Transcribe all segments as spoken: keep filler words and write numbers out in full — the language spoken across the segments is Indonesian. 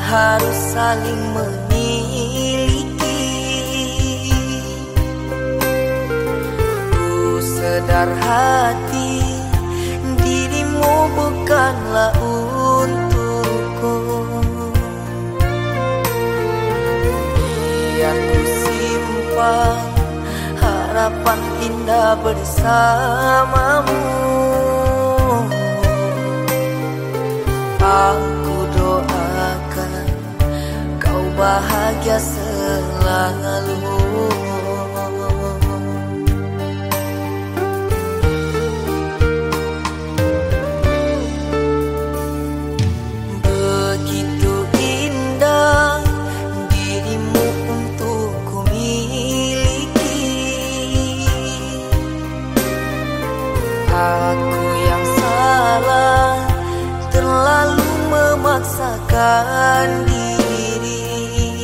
harus saling memiliki. Ku sadar hati dirimu bukanlah untukku. Biar ku simpan harapan indah bersamamu. Aku doakan kau bahagia selalu. Begitu indah dirimu untuk ku miliki. Aku yang salah terlalu memaksakan diri.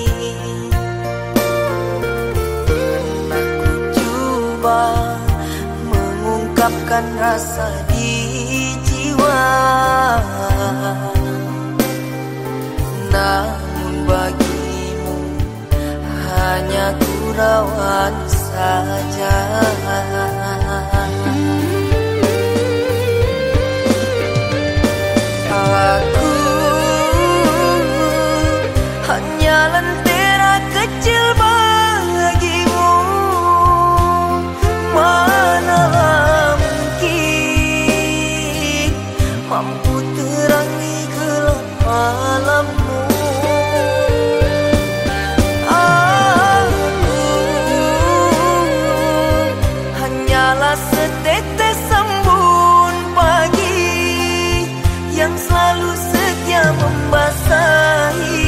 Pernah ku coba mengungkapkan rasa di jiwa, namun bagimu hanya gurauan saja. Aku hanya lentera kecil bagimu. Mana mungkin mampu terangi gelap malammu. Aku hanyalah setetes embun pagi yang selalu setia membasahi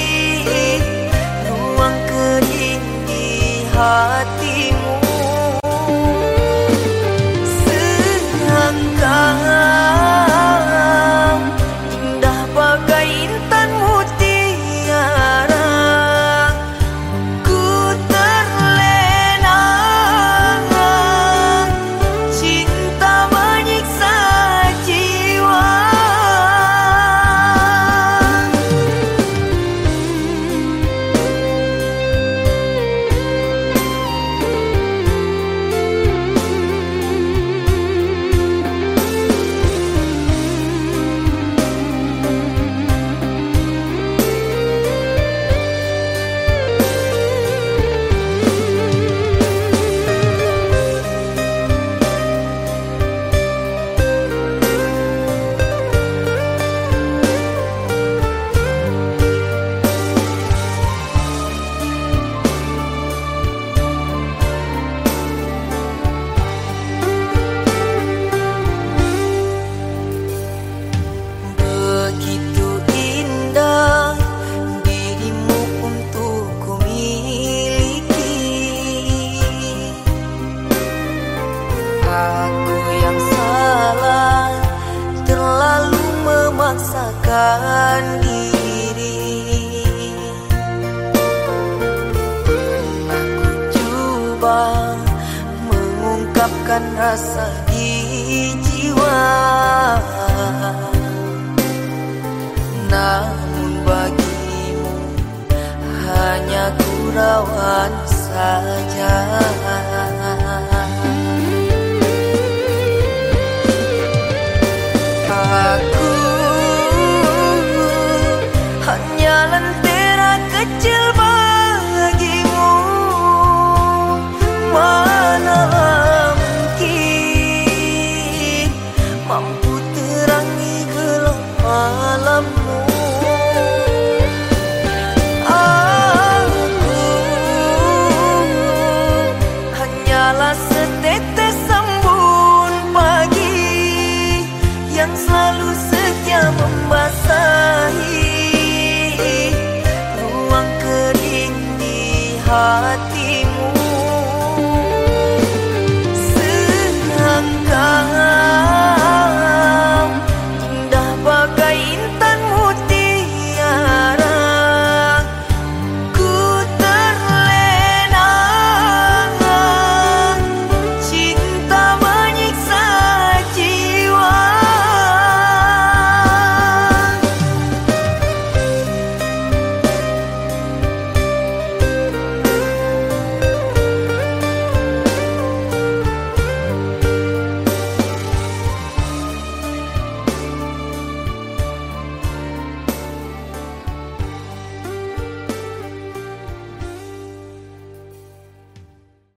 ruang kering di hatimu. Serangkang indah bagai intan mutiara, ku terlena cinta menyiksa jiwa. Begitu indah dirimu untuk ku miliki. Aku yang salah terlalu memaksakan diri. Pernah ku coba mengungkapkan rasa di jiwa, namun bagimu hanya gurauan saja. Aku hanya lentera kecil bagimu. Mana mungkin mampu terangi gelap malammu. Aku hanyalah